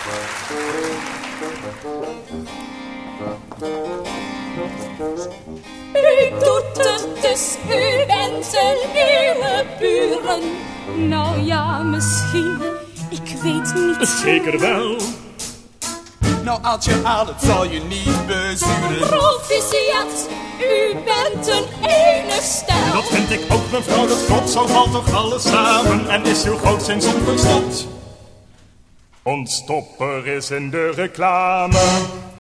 U doet het dus, u bent een eeuwenburen. Nou ja, misschien, ik weet niet. Zeker wel. Nou, als je haalt, zal je niet bezuren. Proficiat, u bent een ene stijl. Dat vind ik ook, mevrouw, dat klopt. Zo valt toch alles samen en is uw groot zijn zon verstopt. Ons stopper is in de reclame.